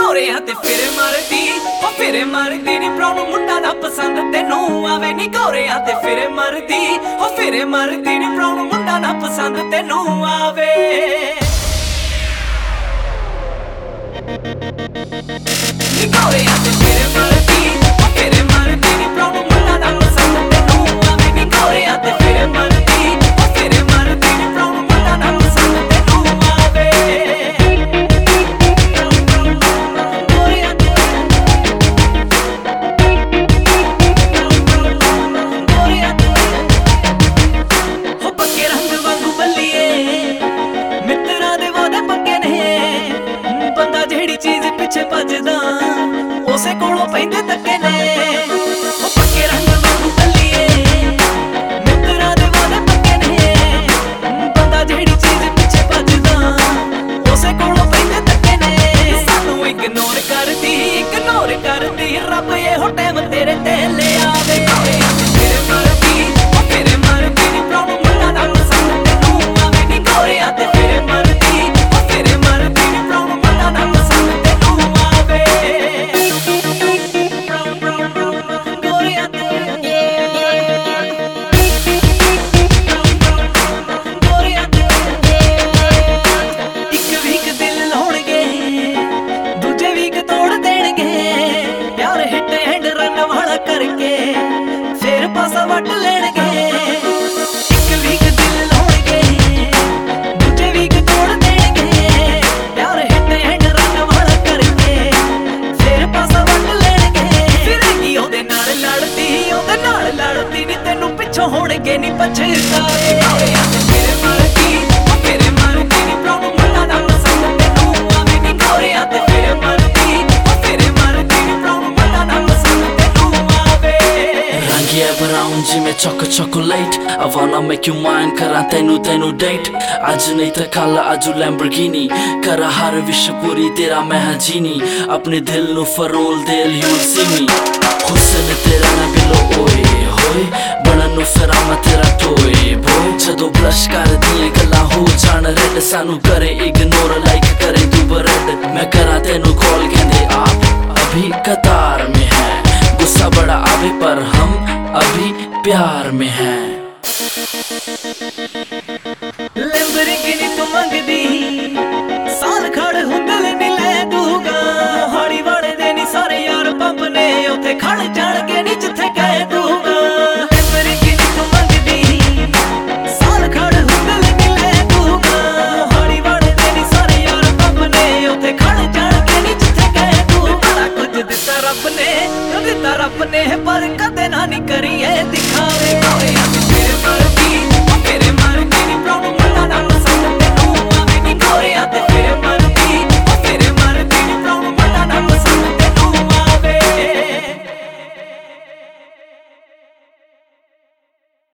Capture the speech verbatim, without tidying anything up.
ਗੋਰਿਆਂ ਤੇ ਫਿਰ ਮਰਦੀ ਉਹ ਫਿਰ ਮਰਦੀ ਨੀ ਬ੍ਰਾਊਨ ਮੁੰਡਾ ਨਾ ਪਸੰਦ ਤੈਨੂੰ ਆਵੇ ਨੀ ਗੋਰਿਆਂ ਤੇ ਫਿਰ ਮਰਦੀ ਉਹ ਫਿਰ ਮਰਦੀ ਨੀ ਬ੍ਰਾਊਨ ਮੁੰਡਾ ਨਾ ਪਸੰਦ ਤੈਨੂੰ ਆਵੇ ਨੀ ਗੋਰਿਆਂ ਤੇ ਫਿਰ ਮਰਦੀ ਉਹ ਫਿਰ ਮਰਦੀ ਨੀ ਬ੍ਰਾਊਨ ਮੁੰਡਾ ਨਾ ਪਸੰਦ ਤੈਨੂੰ ਆਵੇ ਨੀ ਗੋਰਿਆਂ ਤੇ ਫਿਰ ਮਰਦੀ ਉਹ ਫਿਰ ਮਰਦੀ ਨੀ ਬ੍ਰਾਊਨ ਮੁੰਡਾ ਨਾ ਪਸੰਦ ਤੈਨੂੰ ਆਵੇ ਚੀਜ਼ ਪਿੱਛੇ ਭੱਜਦਾ ਉਸੇ ਕੋਲੋਂ ਪੈਂਦੇ ਧੱਕੇ ਨੇ ਉਹ ਪੱਕੇ ਰੰਗ ਵਾਂਗੂ ਬੱਲੀਏ ਮਿੱਤਰਾਂ ਦੇ ਵਾਦੇ ਪੱਕੇ ਨੇ ਬੰਦਾ ਜਿਹੜੀ ਚੀਜ਼ ਪਿੱਛੇ ਭੱਜਦਾ ਉਸੇ ਕੋਲੋਂ ਪੈਂਦੇ ਧੱਕੇ ਨੇ ਸਾਨੂੰ ਇਗਨੋਰ ਕਰਦੀ ਇਗਨੋਰ ਕਰਦੀ ਰੱਬ ਇਹੋ ਟਾਈਮ ਤੇਰੇ ਤੇ ਲਿਆਵੇ ਤੇਰੇ ਮਰਦੀ ਉਹ ਤੇਰੇ ਮਰਦੀ ਨੀ ਬ੍ਰਾਊਨ ਮੁੰਡਾ ਨਾ ਪਸੰਦ ਤੈਨੂੰ ਆਵੇ ਨੀ ਗੋਰਿਆਂ ਤੇ ਫਿਰ ਮਰਦੀ ਉਹ ਤੇਰੇ ਮਰਦੀ ਨੀ ਬ੍ਰਾਊਨ ਮੁੰਡਾ ਨਾ करके फिर पासा वट लेणगे एक वीक दिल लाउणगे दूजे वीक तोड़ देणगे प्यार हिट हैंड रन वाला करके फिर पासा वट लेणगे फिर की ओदे नाल लड़दी ओदे नाल लड़दी नी तैनू पिछों होणगे नी पछतावे फिर मरदी ओ फिर मरदी नी ब्राउन मुंडा ना पसंद तैनू आवे नी गौरियां ते फिर मरदी ओ फिर मरदी नी ब्राउन मुंडा ना पसंद Yeah, brown जिमें choco chocolate I wanna make you mine करा तेनू तेनू date आज नहीं तो कल आजू Lamborghini करा हर विश पूरी तेरा महजीनी अपने दिल नु फरोल दिल you'll see me हुस्न तेरा ना बिलो ओए होए बनन नु फिरा मैं तेरा toy boy जदों blush कर दिए गल्लां हो जान red सानू करे ignore like करे तू बरड मैं करा तेनू call कहंदे आप अभी कतार में है गुस्सा बड़ा आवे पर हम अभी प्यार में हैं लैम्बोर्गिनी तू मंगदी साल खड़ हुंदल नी ले दूगा हाड़ी वाले दे नी सारे यार पंप ने उथे खड़ जाणगे नी जिथे कह दूगा लैम्बोर्गिनी तू मंगदी साल खड़ हुंदल नी ले दूगा हाड़ी वाले दे नी सारे यार पंप ने उथे खड़ जाणगे नी जिथे कह दूगा बड़ा कुछ दिता रब ने दिता रब ने पर कदे ना नी करी ऐ